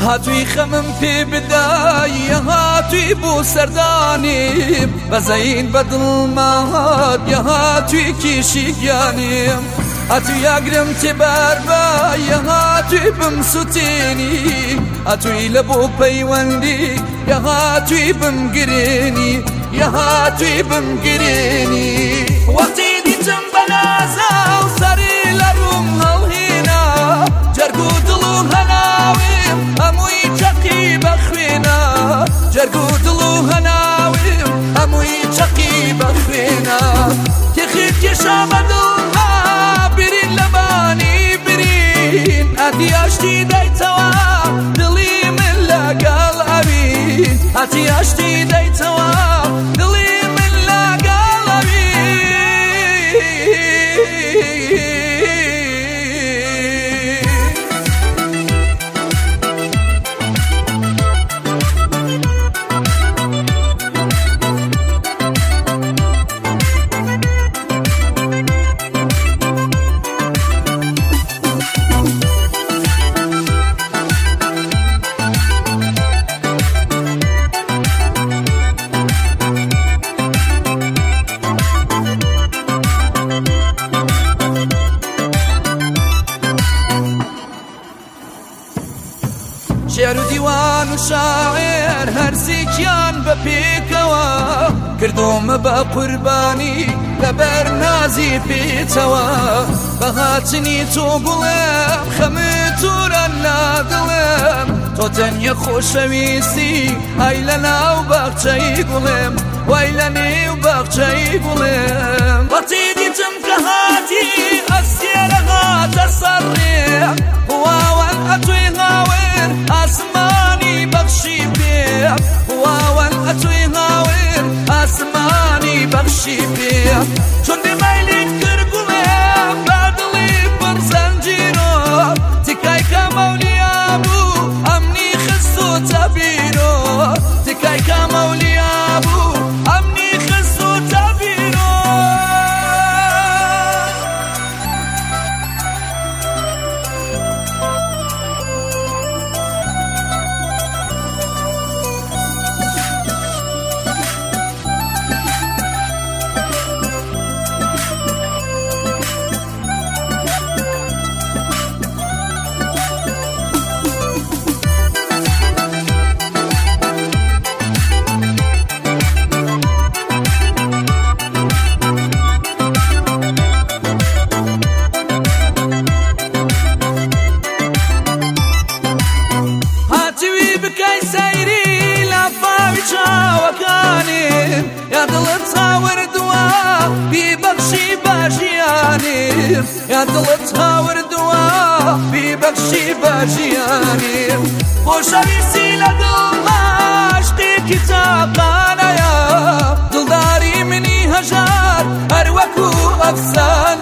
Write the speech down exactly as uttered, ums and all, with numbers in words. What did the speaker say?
هاتوی خەمم پێ بدایە هاتوی بۆ سەردانیم بەزەین بە دڵمات یا هاتوی کیشی گیانیم هاتوی ئاگرم تێباربایە هاتوی بمسووتێنی هاتوی لە بۆ پەیوەندی یا هاتوی بمگرێنی یا هاتوی بمگرێنی وەقتی دیتم بە نازە و سەری لە ڕووم هەڵهێنا جەرگ و دڵ و هەناویم هەمووی چەقی بەخوێنە جەرگ و دڵ و هەناویم هەمووی چەقی بەخوێنە تێخیت کێشا بە دڵما برین لەبانی برین ئەتی ئاشتی دەیتەوە دڵی من لەگەڵ ئەوین ئەتی ئاشتی دەیتەوە دڵی من لەگەڵ ئەوین شێر و دیوان و شاعر هەرزێکیان بە پێکەوە کردومە بە قوربانی لەبەر نازی پێچەوە بە هاتنی تۆ گوڵم خەمت توورە نادڵم تۆ تەنیا خۆشەویستی ئای لە ناو باخچەی گوڵم وای لە نێو باخچەی گوڵم وەقتی دیتم کە هاتی ئەسیێرە هاتە سەرڕێم واوەن ئەتوی هاور ئاسمانی بەخشی پێم واوەن ئەتوی هاور ئاسمانی بەخشی پێم چون دێمایلێک کرد گوڵێم با دڵی پڕ زەنجیرۆ تکای کەمەولیا بوو ئەمنی خستوتە بیرۆ تکای کەمەولیا بوو ئەمنی خستوتە بیرۆ یا دڵت هاوردووە بیبەخشی باژیانیم یا دڵت هاوردووە بیبەخشی باژیانیم خۆشەویستی لە دڵما شتێکی تاقانەیە دڵداری منی هەژار هەر وەکوو ئەفسانە